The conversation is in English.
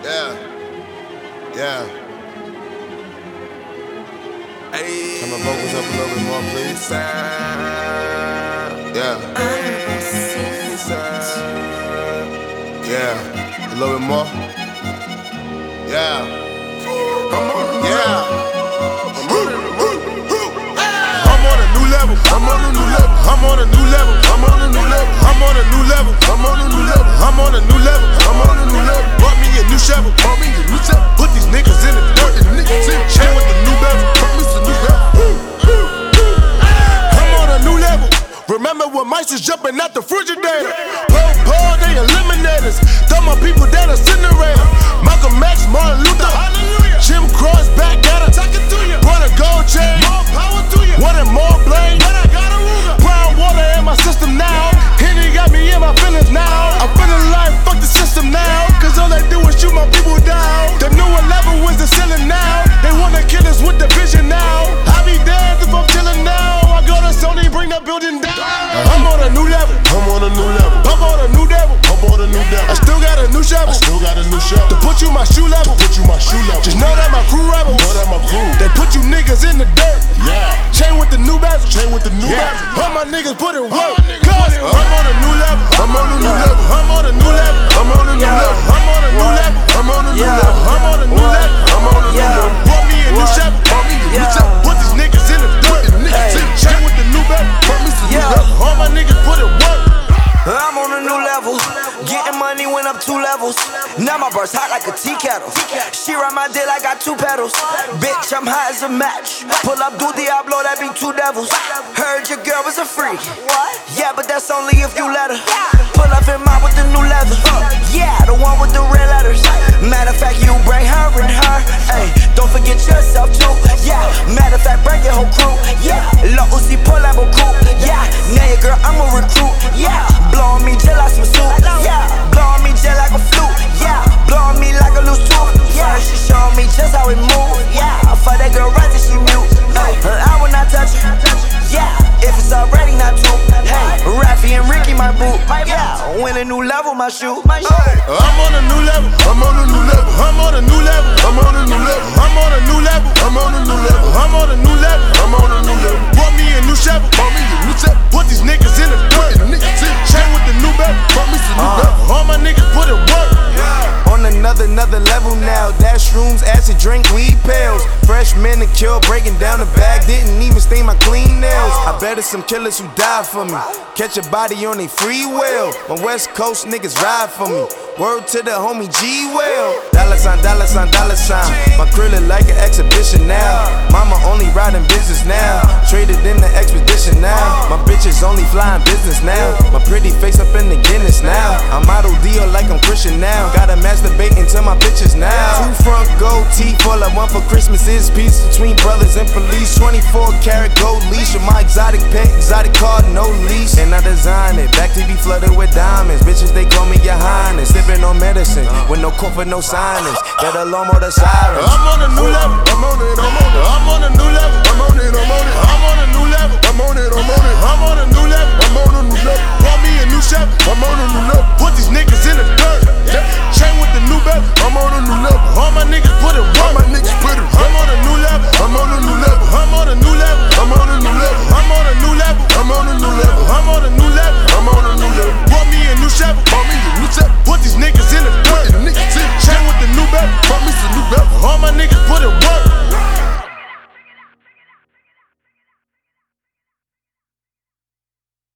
Yeah. Hey. Turn my vocals up a little bit more, please. Yeah. Yeah. A little bit more. Yeah. Yeah. I'm on a new level. I'm on a new level. I'm on a new level. I'm on a new level. I'm on a new level. I'm on a new level. I'm on a new level. I'm on a new level. Bought me a new shovel. Bought me a new shovel. Put these niggas in the dirt. Chain with the new bezel. Brought me some new bezel. I'm on a new level. Remember when mice was jumping out the refrigerator? Paul, they eliminators. Throw my people down a incinerator. Malcolm X, Martin Luther. Jim Cross back at her. Brought a gold chain. More power to you. Wanted more blame. But I got a Ruger. Brown water in my system now. Henny got me in my feelings now. I'm feeling like fuck the system now. Cause all they do is shoot my people down. The newer level is the ceiling now. They wanna kill us with the vision now. I be dead if I'm chilling now. I go to Sony, bring the building down. I'm on a new level. I'm on a new level. I'm on a new devil. I'm on a new devil. I still got a new shovel. I still got a new shovel. To put you my shoe level. To put you my shoe level. Just know that my crew rebels. Know that my crew. They put you niggas in the dirt. Yeah. Chain with the new bezel. Chain with the new bezel. All my niggas put it work. Cause I'm on a new level. I'm on a new level. I'm on a new level. I'm on a new level. I'm on a new level. I'm on a new level. I'm on a new level. I'm on a new level. Brought me a new shovel. Brought me a new shovel. Put these niggas in the dirt. Chain with the new bezel. Brought me some new bezel. All my niggas put it work. I'm on a new level, getting money went up 2 levels. Now my burst hot like a tea kettle. She ride my dick like I got 2 pedals. Bitch, I'm high as a match. Pull up, do Diablo, that be 2 devils. Heard your girl was a freak. Yeah, but that's only if you let her. Pull up in mine with the new leather. Yeah, the one with the red letters. Matter of fact, you bring her and her. Ay, don't forget yourself too. Yeah, matter of fact, bring your whole crew. Yeah, Lil Uzi pull up a coupe. Yeah, now your girl, I'm a recruit. Yeah. Blow on me just like some soup, yeah. Blow on me just like a flute, yeah. Blow on me like a loose tooth, yeah. She showing me just how we move, yeah. For that girl right till she mute, hey. I will not touch her, yeah. If it's already not true, hey. Raffy and Ricky my boot, yeah. Win a new level, my shoe, my shoe. I'm on a new level, I'm on a new level, I'm on a new level, I'm on a new level, I'm on a new level, I'm on a new level, I'm on a new level, I'm on a new level. Brought me a new shovel, brought me a new shovel. Put these niggas in the dirt, chain with the new bezel, brought me some new bezel. All my niggas put it work. On another level now. Dash rooms, acid drink, weed pills. Fresh manicure, breaking down the bag. Didn't even stain my clean nails. I bet it's some killers who died for me. Catch a body on their free will. My West Coast niggas ride for me. Word to the homie G-Well. Dollar sign, dollar sign, dollar sign. My krill look like an exhibition now. Mama only riding business now. Traded in the expedition now. My bitches only flying business now. My pretty face up in the Guinness now. I'm model deal like I'm Christian now. Gotta masturbate into my pictures now. 2 front gold teeth, all I want for Christmas is peace between brothers and police. 24 karat gold leash with my exotic pet, exotic car, no leash. And I design it, back to be flooded with diamonds. Bitches, they call me your highness. Sipping on medicine, with no cough and no sinus. Get along with the sirens. I'm on a new level, I'm on it, I'm on it. I'm on a new level, I'm on it, I'm on it. I'm on a new level, I'm on it, I'm on it. I'm on a new level, I'm on a new level. Brought me a new shovel, I'm on a new level. Put these niggas